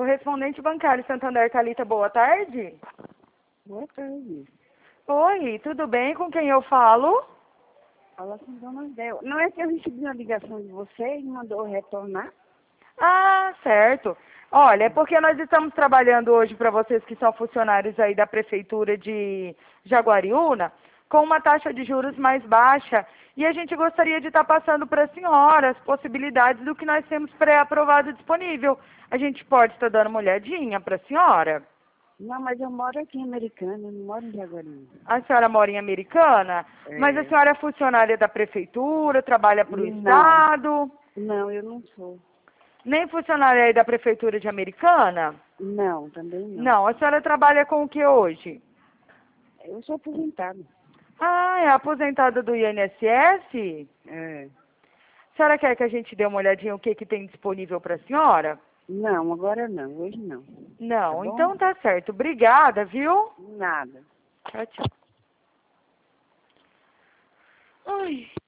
Correspondente bancário Santander, Thalita, boa tarde. Boa tarde. Oi, tudo bem? Com quem eu falo? Fala com Dona Del. Não é que eu recebi uma ligação de você e mandou retornar? Ah, certo. Olha, é porque nós estamos trabalhando hoje para vocês que são funcionários aí da Prefeitura de Jaguariúna, com uma taxa de juros mais baixa, e a gente gostaria de estar passando para a senhora as possibilidades do que nós temos pré-aprovado disponível. A gente pode estar dando uma olhadinha para a senhora? Não, mas eu moro aqui em Americana, eu não moro em Jaguariúna. A senhora mora em Americana, mas a É. senhora é funcionária da Prefeitura, trabalha para o Não, Estado, não, eu não sou. nem funcionária aí da Prefeitura de Americana? Não, também não. Não, a senhora trabalha com o que hoje? Eu sou aposentada. Ah, é aposentada do INSS? É. A senhora quer que a gente dê uma olhadinha o que tem disponível para a senhora? Não, agora não, hoje não. Não, Tá bom? então tá certo. Obrigada, viu? Nada. Tchau, tchau. Ai.